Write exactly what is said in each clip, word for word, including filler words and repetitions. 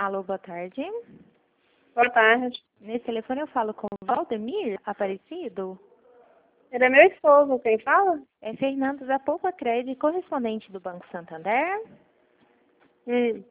Alô, boa tarde. Boa tarde. Nesse telefone eu falo com o Valdemir Aparecido. Ele é meu esposo, quem fala? É Fernando da Poupa Crédito, correspondente do Banco Santander. Hum.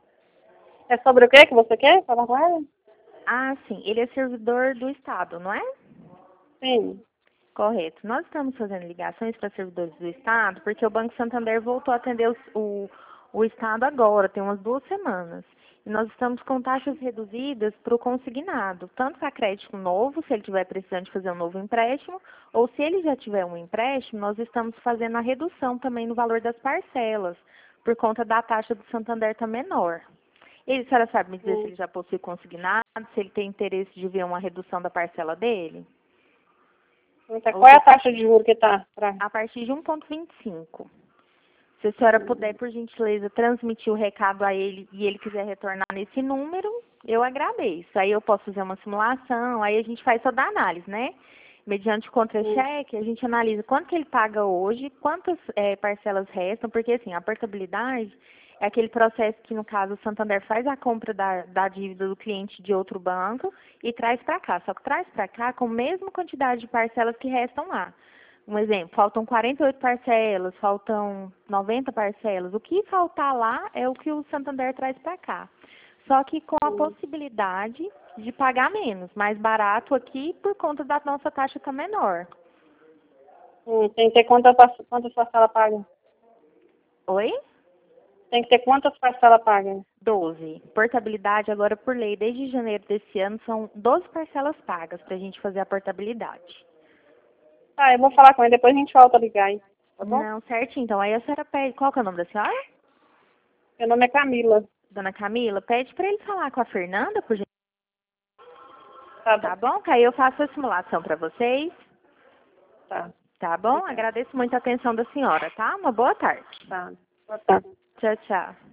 É sobre o que que você quer falar com ele? Ah, sim. Ele é servidor do Estado, não é? Sim. Correto. Nós estamos fazendo ligações para servidores do Estado porque o Banco Santander voltou a atender os- o, o Estado agora, tem umas duas semanas. E nós estamos com taxas reduzidas para o consignado, tanto para crédito novo, se ele estiver precisando de fazer um novo empréstimo, ou se ele já tiver um empréstimo, nós estamos fazendo a redução também no valor das parcelas, por conta da taxa do Santander estar menor. Ele, a senhora sabe me dizer Hum. se ele já possui consignado, se ele tem interesse de ver uma redução da parcela dele? Então, qual é a taxa de juros que tá? Pra... A partir de um vírgula vinte e cinco. Se a senhora puder, por gentileza, transmitir o recado a ele e ele quiser retornar nesse número, eu agradeço. Aí eu posso fazer uma simulação, aí a gente faz toda a análise, né? Mediante o contra-cheque, a gente analisa quanto que ele paga hoje, quantas eh, parcelas restam, porque assim, a portabilidade é aquele processo que, no caso, o Santander faz a compra da, da dívida do cliente de outro banco e traz para cá. Só que traz para cá com a mesma quantidade de parcelas que restam lá. Um exemplo, faltam quarenta e oito parcelas, faltam noventa parcelas. O que faltar lá é o que o Santander traz para cá. Só que com a possibilidade de pagar menos, mais barato aqui por conta da nossa taxa estar menor. Hum, tem que ter quantas, par- quantas parcelas pagas? Oi? Tem que ter quantas parcelas pagas? doze. Portabilidade agora por lei, desde janeiro desse ano, são doze parcelas pagas para a gente fazer a portabilidade. Ah, eu vou falar com ele, depois a gente volta a ligar, hein? Tá bom? Não, certinho. Então aí a senhora pede, qual que é o nome da senhora? Meu nome é Camila. Dona Camila, pede para ele falar com a Fernanda, por gentileza. Tá bom. Tá bom? Que aí eu faço a simulação para vocês. Tá. Tá bom? Obrigada. Agradeço muito a atenção da senhora, tá? Uma boa tarde. Tá. Boa tarde. Tchau, tchau.